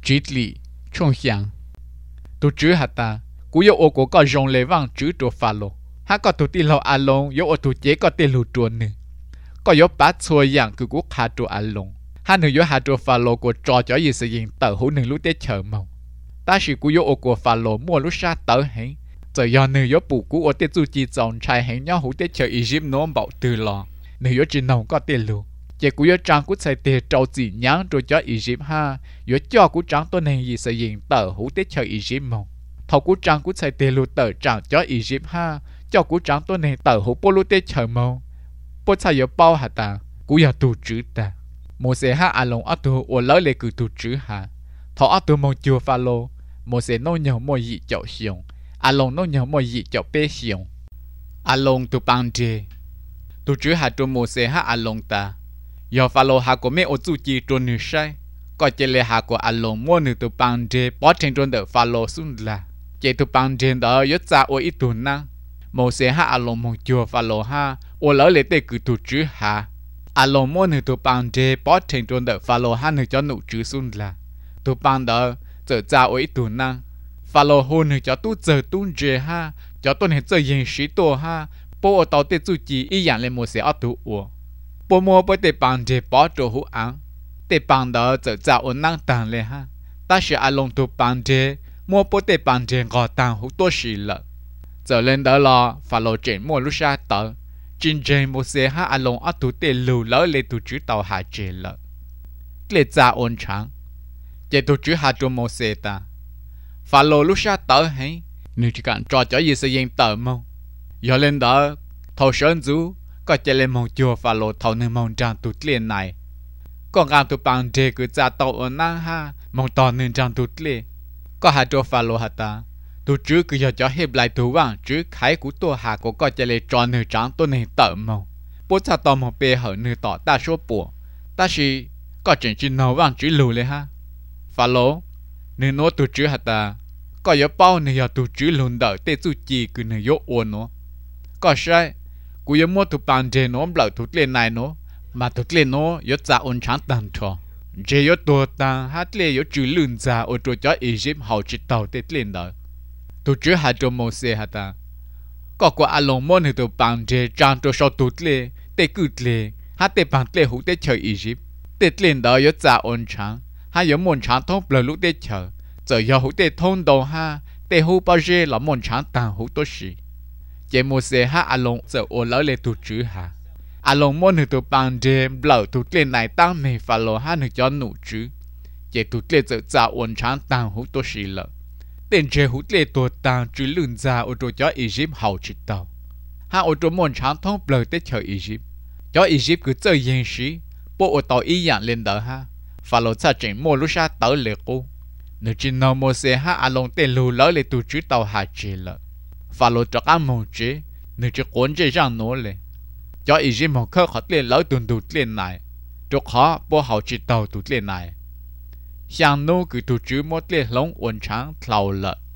chỉ lì chung hiang tu chữ hạt ta cú yêu ô có rong lệ vang chữ đồ phá lô ha có tu ti lo a long yêu ô tu chế có ti lu tuần nè có yêu bắt xuôi yang cứ cú hạt đồ a long ha nữ yêu hạt đồ phá lô của trò cho gì sự hiện tờ hữu nữ lúc tết chờ màu ta chỉ cú yêu ô của phá lô mua lúc sa tờ hẹn giờ do nữ yêu bù cú ô tết du chi tròn trai hẹn nhau hữu tết chờ Egypt nó bảo từ lò nữ yêu chỉ nông có ti lu chỉ cú yêu trang cú sai tê trâu chỉ nhang rồi cho Egypt ha yêu cho cú trang tôi này gì sự hiện tờ hữu tết chờ Egypt màu thầu cú trang cú sai tê lu tờ trang cho Egypt ha cho cú trang tôi này tờ hữu bô lu tết chờ màu bố sai yêu bao hả ta cú yêu tu chữ ta một xe ha à lồng ở tu ở lỡ lệ cứ tu chữ ha thọ ở tu mong chưa pha lô một xe nô nhớ mọi gì chậu xiong à lồng nô nhớ mọi gì chậu bê xiong à lồng tu băng dê tu chữ ha tu một xe ha à lồng ta giờ pha lô ha của mẹ ô tu chi tu nữ sai có chơi lệ ha của à lồng mua nữ tu băng dê bỏ trên tu đỡ pha lô xuống là chơi tu băng dê đó yết ra ô ít tu năng một xe ha à lồng mong chưa pha lô ha ở lỡ lệ tê cứ tu chữ ha à lồng mua nữ tụ bằng dê bỏ trên tuần đỡ follow hắn nữ cho nụ chữ xuân là tụ bằng đỡ giờ ra ấy tụ năng follow hôn nữ cho tu giờ tuôn dê ha cho tuần hết giờ yên sĩ tổ ha bộ ở tàu tết du chỉ ý dạng lên một xe ở tụ ủa bộ mua bởi tệ bằng dê bỏ chỗ hữu án tệ bằng đỡ giờ ra ở năng tàng lên ha ta sẽ à lồng tụ bằng dê mua bởi tệ bằng dê gò tàng hữu tổ sĩ lợ giờ lên đỡ lo follow trên mua lúc xa tờ chính trên một xe ha à lồng ở tụ tê lưu lỡ lệ tụ chữ tàu hạ chế lợ lệ ra ôn trắng chế tụ chữ hạ trù một xe ta phá lô lúc xa tớ hay nếu chỉ cần trò cho gì sẽ yên tờ mong giờ lên đó thầu sơn dũ có chế lên mong chùa phá lô thầu nên mong trang tụ liền này còn gàm tụ bằng chế cứ ra tàu ở năng ha mong tỏ nên trang tụ liền có hạ trù phá lô hạ ta tu chữ cứ giờ cho hiệp lại tu vàng chữ khái của tôi hạ của coi chơi tròn nửa trắng tôi này tở màu bố cha tò một bề hở nửa tỏ ta số bùa ta chỉ có chuyện chỉ nấu vàng chữ lù lên ha phá lố nửa nốt tu chữ hạt ta có yếu bao nửa giờ tu chữ lùn đỡ tê tu chi cứ nửa yếu ôn nó có sai cú yếu mua tu bàn dê nó lỡ tu lên này nó mà tu lên nó yếu ra ôn trắng tàn trò dê yếu tua tàn hát lên yếu chữ lùn ra ở chỗ cho Egypt hậu chỉ tàu tê lên đỡ tu chữ hạ trò mô xe hạ ta có quả à lồng môn thì tu bằng dê trang trò sọ tụt lê tê cư lê hát tê bằng lê hữu tê chờ Egypt tê lên đó yếu giả ôn trắng ha yếu môn trắng thông bờ lúc tê chờ giờ yếu hữu tê thông đầu ha tê hữu bao dê là môn trắng tàng hữu tốt sĩ chế mô xe ha à lồng giờ ô lỡ lê tu chữ hạ à lồng môn thì tu bằng dê lỡ tụt lên này tăng mê phá lô ha nữ cho nụ chữ chế tụt lê giờ giả ôn trắng tàng hữu tốt sĩ lỡ tên chế hút lệ tổ tàng chữ lươn ra ở chỗ cho Egypt hậu chỉ tàu ha ở chỗ môn trắng thông bờ tết chờ Egypt cho Egypt cứ chơi yên sĩ bộ ở tàu ý dạng lên đỡ ha và lột ra chỉnh mua lúc xa tàu lệ cô nếu chỉ nào mua xe ha à lông tên lù lỡ lệ tụ chữ tàu hạ chế lợ và lột cho ăn mong chế nếu chỉ cuốn chế răng nổ lệ cho Egypt một khớp khó lệ lỡ tuần tụt lên này chỗ khó bộ hậu chỉ tàu tụt lên này像那个都只么的龙文昌老了。